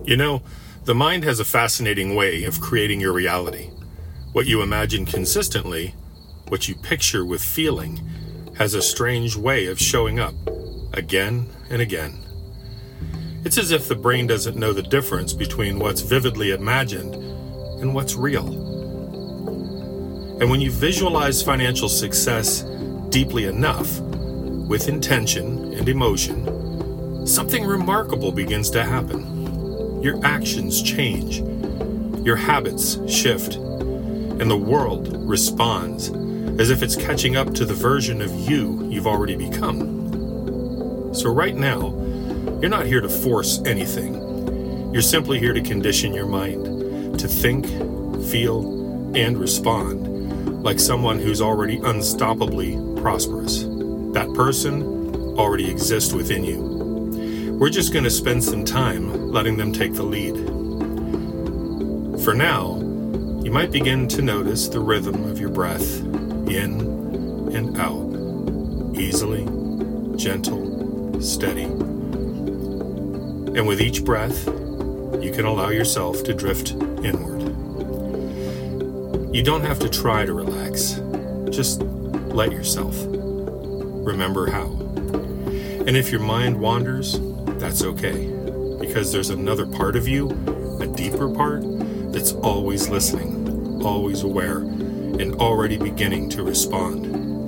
You know, the mind has a fascinating way of creating your reality. What you imagine consistently, what you picture with feeling, has a strange way of showing up again and again. It's as if the brain doesn't know the difference between what's vividly imagined and what's real. And when you visualize financial success deeply enough, with intention and emotion, something remarkable begins to happen. Your actions change, your habits shift, and the world responds as if it's catching up to the version of you've already become. So right now, you're not here to force anything. You're simply here to condition your mind to think, feel, and respond like someone who's already unstoppably prosperous. That person already exists within you. We're just going to spend some time letting them take the lead. For now, you might begin to notice the rhythm of your breath in and out, easily, gentle, steady. And with each breath, you can allow yourself to drift inward. You don't have to try to relax. Just let yourself. Remember how. And if your mind wanders, that's okay, because there's another part of you, a deeper part, that's always listening, always aware, and already beginning to respond.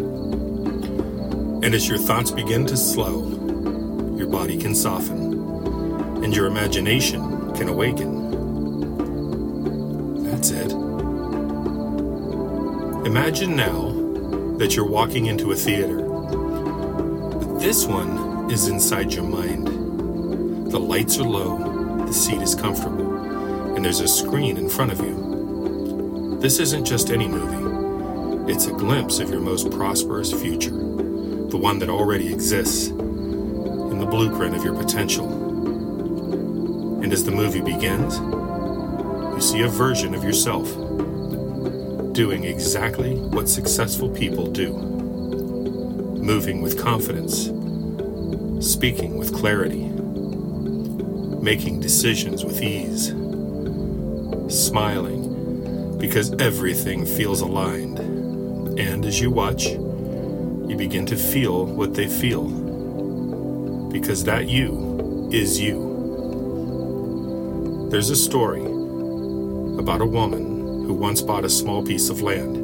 And as your thoughts begin to slow, your body can soften, and your imagination can awaken. That's it. Imagine now that you're walking into a theater, but this one is inside your mind. The lights are low, the seat is comfortable, and there's a screen in front of you. This isn't just any movie. It's a glimpse of your most prosperous future, the one that already exists, in the blueprint of your potential. And as the movie begins, you see a version of yourself doing exactly what successful people do, moving with confidence, speaking with clarity, making decisions with ease, smiling because everything feels aligned. And as you watch, you begin to feel what they feel, because that you is you. There's a story about a woman who once bought a small piece of land.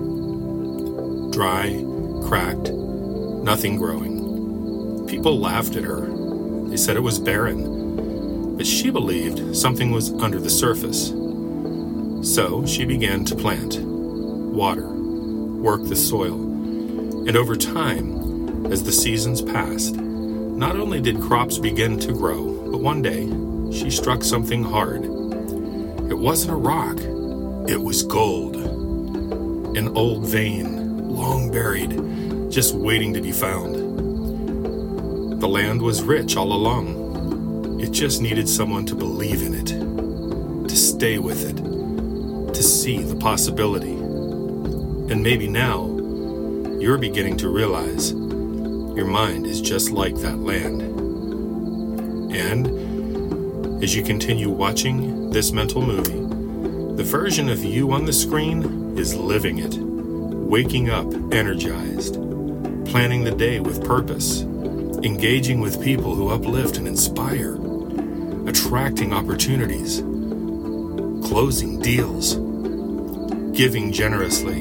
Dry, cracked, nothing growing. People laughed at her. They said it was barren. But she believed something was under the surface. So she began to plant, water, work the soil. And over time, as the seasons passed, not only did crops begin to grow, but one day she struck something hard. It wasn't a rock, it was gold. An old vein, long buried, just waiting to be found. The land was rich all along. It just needed someone to believe in it, to stay with it, to see the possibility. And maybe now, you're beginning to realize your mind is just like that land. And as you continue watching this mental movie, the version of you on the screen is living it, waking up energized, planning the day with purpose, engaging with people who uplift and inspire, attracting opportunities, closing deals, giving generously,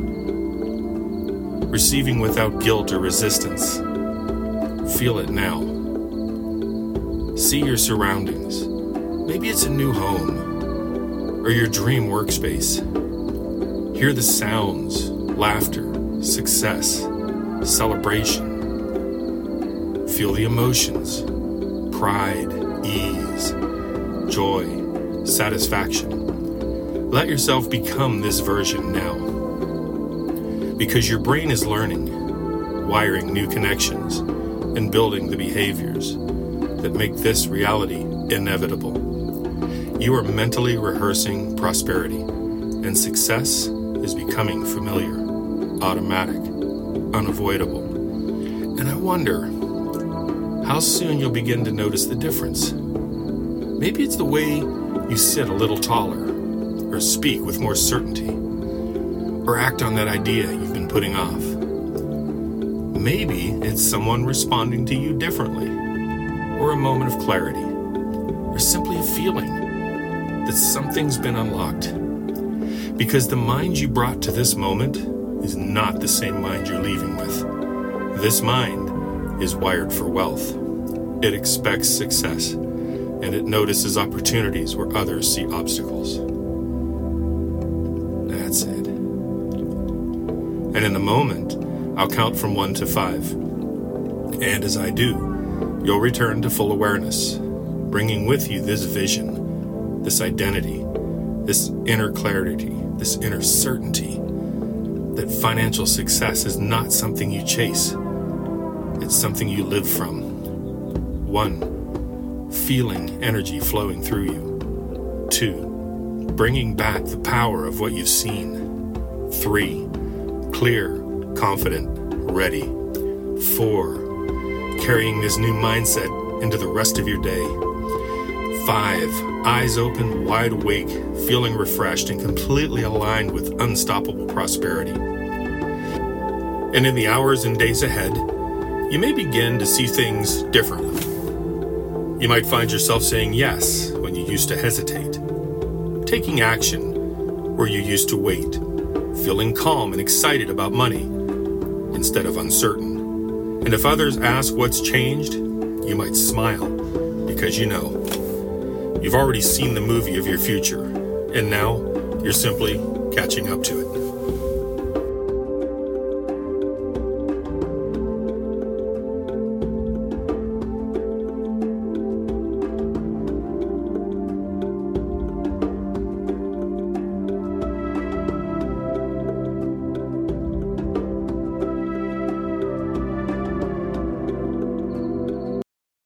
receiving without guilt or resistance. Feel it now. See your surroundings. Maybe it's a new home or your dream workspace. Hear the sounds, laughter, success, celebration. Feel the emotions, pride, ease, joy, satisfaction. Let yourself become this version now. Because your brain is learning, wiring new connections, and building the behaviors that make this reality inevitable. You are mentally rehearsing prosperity, and success is becoming familiar, automatic, unavoidable. And I wonder how soon you'll begin to notice the difference. Maybe it's the way you sit a little taller, or speak with more certainty, or act on that idea you've been putting off. Maybe it's someone responding to you differently, or a moment of clarity, or simply a feeling that something's been unlocked. Because the mind you brought to this moment is not the same mind you're leaving with. This mind is wired for wealth. It expects success, and it notices opportunities where others see obstacles. That's it. And in the moment, I'll count from 1 to 5. And as I do, you'll return to full awareness, bringing with you this vision, this identity, this inner clarity, this inner certainty that financial success is not something you chase. It's something you live from. 1, feeling energy flowing through you. 2, bringing back the power of what you've seen. 3, clear, confident, ready. 4, carrying this new mindset into the rest of your day. 5, eyes open, wide awake, feeling refreshed and completely aligned with unstoppable prosperity. And in the hours and days ahead, you may begin to see things differently. You might find yourself saying yes when you used to hesitate, taking action where you used to wait, feeling calm and excited about money instead of uncertain. And if others ask what's changed, you might smile because you know you've already seen the movie of your future, and now you're simply catching up to it.